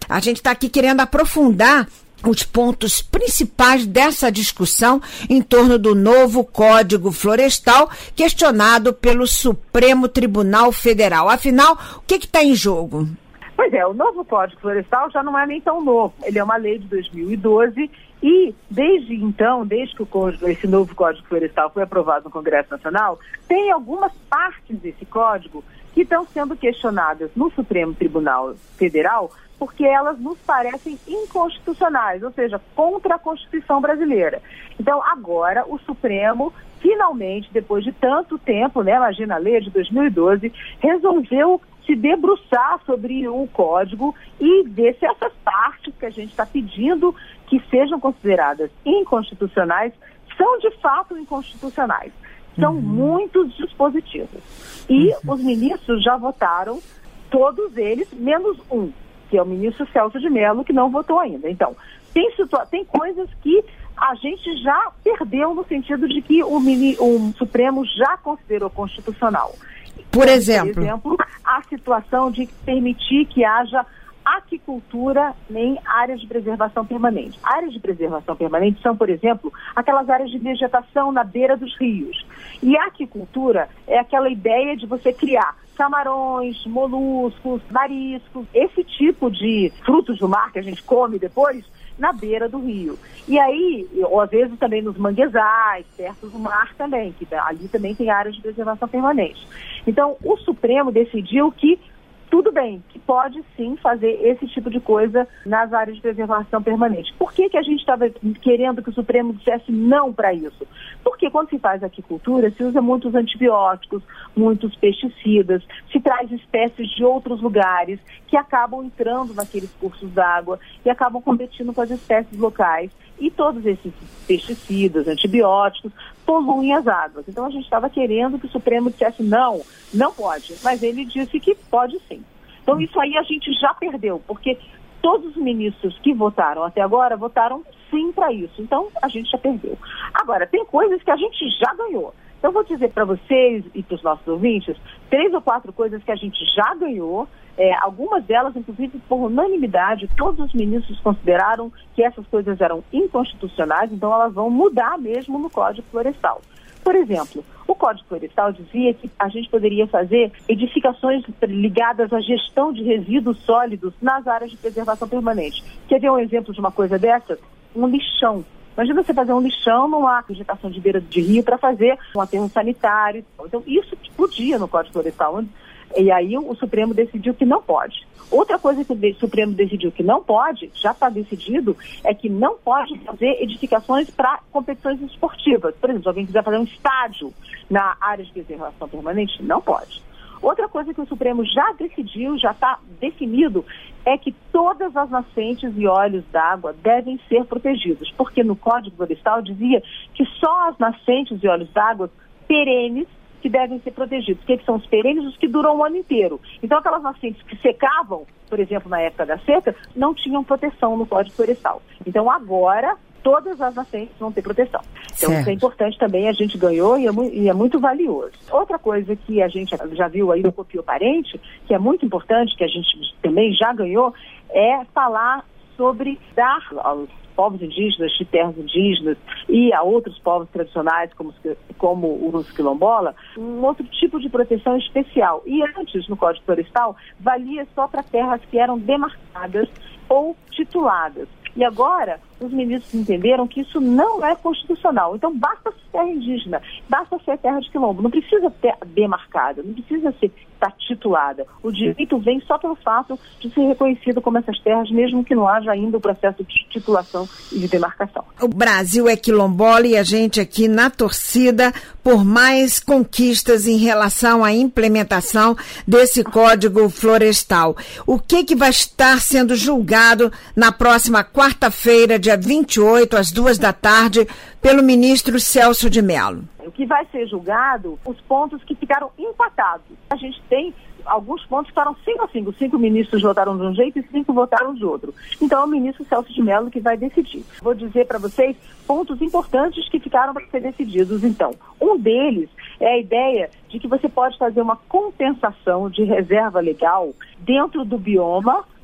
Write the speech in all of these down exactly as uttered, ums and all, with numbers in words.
A gente está aqui querendo aprofundar os pontos principais dessa discussão em torno do novo Código Florestal, questionado pelo Supremo Tribunal Federal. Afinal, o que está em jogo? Pois é, o novo Código Florestal já não é nem tão novo. Ele é uma lei de dois mil e doze e, desde então, desde que o código, esse novo Código Florestal foi aprovado no Congresso Nacional, tem algumas partes desse código que estão sendo questionadas no Supremo Tribunal Federal, porque elas nos parecem inconstitucionais, ou seja, contra a Constituição brasileira. Então, agora, o Supremo, finalmente, depois de tanto tempo, né, imagina a lei de dois mil e doze, resolveu se debruçar sobre o código e ver se essas partes que a gente está pedindo que sejam consideradas inconstitucionais são, de fato, inconstitucionais. São uhum. muitos dispositivos. E uhum. os ministros já votaram, todos eles, menos um, que é o ministro Celso de Mello, que não votou ainda. Então, tem, situa- tem coisas que a gente já perdeu no sentido de que o, mini- o Supremo já considerou constitucional. Por exemplo? Por exemplo, a situação de permitir que haja aquicultura em áreas de preservação permanente. Áreas de preservação permanente são, por exemplo, aquelas áreas de vegetação na beira dos rios. E a aquicultura é aquela ideia de você criar camarões, moluscos, mariscos, esse tipo de frutos do mar que a gente come depois, na beira do rio. E aí, ou às vezes também nos manguezais, perto do mar também, que ali também tem áreas de preservação permanente. Então, o Supremo decidiu que tudo bem, que pode sim fazer esse tipo de coisa nas áreas de preservação permanente. Por que que a gente estava querendo que o Supremo dissesse não para isso? Porque quando se faz aquicultura, se usa muitos antibióticos, muitos pesticidas, se traz espécies de outros lugares que acabam entrando naqueles cursos d'água e acabam competindo com as espécies locais. E todos esses pesticidas, antibióticos, poluem as águas. Então a gente estava querendo que o Supremo dissesse não, não pode. Mas ele disse que pode sim. Então isso aí a gente já perdeu, porque todos os ministros que votaram até agora votaram sim para isso. Então a gente já perdeu. Agora, tem coisas que a gente já ganhou. Então, vou dizer para vocês e para os nossos ouvintes, três ou quatro coisas que a gente já ganhou, é, algumas delas, inclusive, por unanimidade, todos os ministros consideraram que essas coisas eram inconstitucionais, então elas vão mudar mesmo no Código Florestal. Por exemplo, o Código Florestal dizia que a gente poderia fazer edificações ligadas à gestão de resíduos sólidos nas áreas de preservação permanente. Quer ver um exemplo de uma coisa dessa? Um lixão. Imagina você fazer um lixão numa vegetação de beira de rio para fazer um aterro sanitário. Então, isso podia no Código Florestal. E aí o Supremo decidiu que não pode. Outra coisa que o Supremo decidiu que não pode, já está decidido, é que não pode fazer edificações para competições esportivas. Por exemplo, se alguém quiser fazer um estádio na área de preservação permanente, não pode. Outra coisa que o Supremo já decidiu, já está definido, é que todas as nascentes e olhos d'água devem ser protegidos, porque no Código Florestal dizia que só as nascentes e olhos d'água perenes que devem ser protegidos. O que, que são os perenes? Os que duram o ano inteiro. Então, aquelas nascentes que secavam, por exemplo, na época da seca, não tinham proteção no Código Florestal. Então, agora, todas as nascentes vão ter proteção. Então, certo. Isso é importante também, a gente ganhou e é, mu- e é muito valioso. Outra coisa que a gente já viu aí no Copio Parente, que é muito importante, que a gente também já ganhou, é falar sobre dar aos povos indígenas, de terras indígenas e a outros povos tradicionais, como, como os quilombola, um outro tipo de proteção especial. E antes, no Código Florestal, valia só para terras que eram demarcadas ou tituladas. E agora, os ministros entenderam que isso não é constitucional. Então, basta ser terra indígena, basta ser terra de quilombo. Não precisa ser demarcada, não precisa ser estar titulada. O direito vem só pelo fato de ser reconhecido como essas terras, mesmo que não haja ainda o processo de titulação e de demarcação. O Brasil é quilombola e a gente aqui na torcida por mais conquistas em relação à implementação desse Código Florestal. O que que vai estar sendo julgado na próxima quarta-feira, dia vinte e oito, às duas da tarde, pelo ministro Celso de Mello? O que vai ser julgado, os pontos que ficaram empatados. A gente tem alguns pontos que ficaram cinco a cinco. Cinco ministros votaram de um jeito e cinco votaram de outro. Então é o ministro Celso de Mello que vai decidir. Vou dizer para vocês pontos importantes que ficaram para ser decididos. Então, um deles é a ideia de que você pode fazer uma compensação de reserva legal dentro do bioma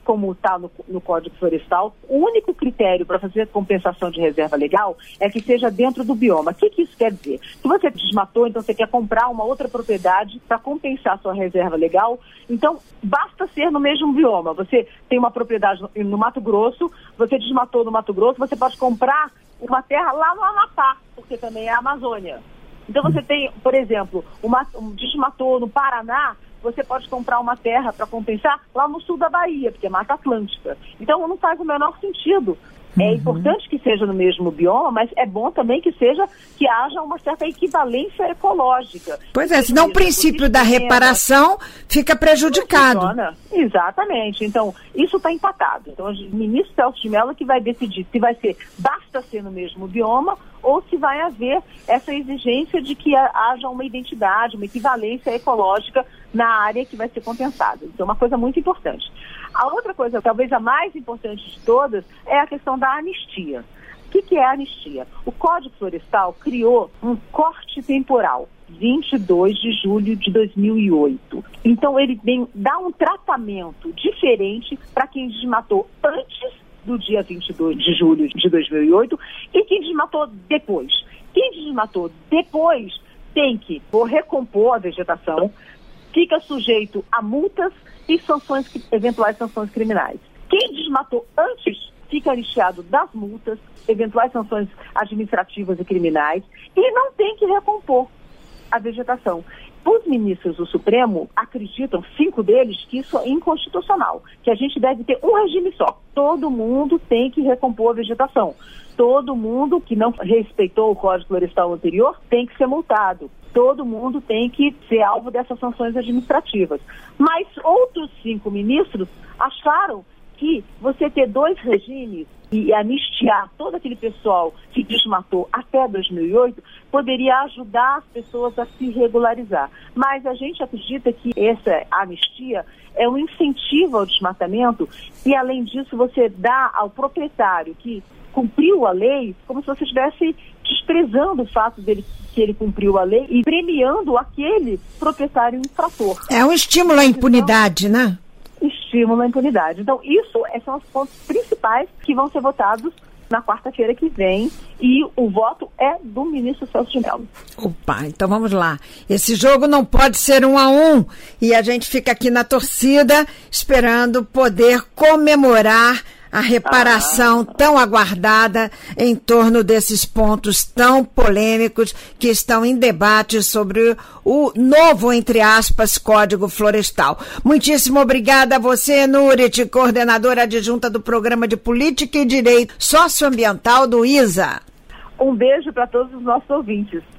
como está no, no Código Florestal, o único critério para fazer compensação de reserva legal é que seja dentro do bioma. O que, que isso quer dizer? Se você desmatou, então você quer comprar uma outra propriedade para compensar sua reserva legal, então basta ser no mesmo bioma. Você tem uma propriedade no, no Mato Grosso, você desmatou no Mato Grosso, você pode comprar uma terra lá no Amapá, porque também é a Amazônia. Então você tem, por exemplo, uma, um desmatou no Paraná, você pode comprar uma terra para compensar lá no sul da Bahia, porque é Mata Atlântica. Então não faz o menor sentido. É importante que seja no mesmo bioma, mas é bom também que seja, que haja uma certa equivalência ecológica. Pois é, senão o princípio da reparação fica prejudicado. Exatamente. Então, isso está empatado. Então, o ministro Celso de Mello que vai decidir se vai ser, basta ser no mesmo bioma, ou se vai haver essa exigência de que haja uma identidade, uma equivalência ecológica na área que vai ser compensada. Então, é uma coisa muito importante. A outra coisa, talvez a mais importante de todas, é a questão da anistia. O que, que é a anistia? O Código Florestal criou um corte temporal, vinte e dois de julho de dois mil e oito. Então, ele vem, dá um tratamento diferente para quem desmatou antes do dia vinte e dois de julho de dois mil e oito e quem desmatou depois. Quem desmatou depois tem que ou recompor a vegetação, fica sujeito a multas e sanções, eventuais sanções criminais. Quem desmatou antes fica anistiado das multas, eventuais sanções administrativas e criminais e não tem que recompor a vegetação. Os ministros do Supremo acreditam, cinco deles, que isso é inconstitucional, que a gente deve ter um regime só. Todo mundo tem que recompor a vegetação. Todo mundo que não respeitou o Código Florestal anterior tem que ser multado. Todo mundo tem que ser alvo dessas sanções administrativas. Mas outros cinco ministros acharam que você ter dois regimes e anistiar todo aquele pessoal que desmatou até dois mil e oito poderia ajudar as pessoas a se regularizar. Mas a gente acredita que essa anistia é um incentivo ao desmatamento e, além disso, você dá ao proprietário que cumpriu a lei como se você estivesse desprezando o fato dele que ele cumpriu a lei e premiando aquele proprietário infrator. É um estímulo à impunidade, então, né? Estímulo à impunidade. Então, isso são os pontos principais que vão ser votados na quarta-feira que vem e o voto é do ministro Celso de Mello. Opa, então vamos lá. Esse jogo não pode ser um a um e a gente fica aqui na torcida esperando poder comemorar a reparação ah. tão aguardada em torno desses pontos tão polêmicos que estão em debate sobre o novo, entre aspas, Código Florestal. Muitíssimo obrigada a você, Nurit, coordenadora adjunta do Programa de Política e Direito Socioambiental do I S A. Um beijo para todos os nossos ouvintes.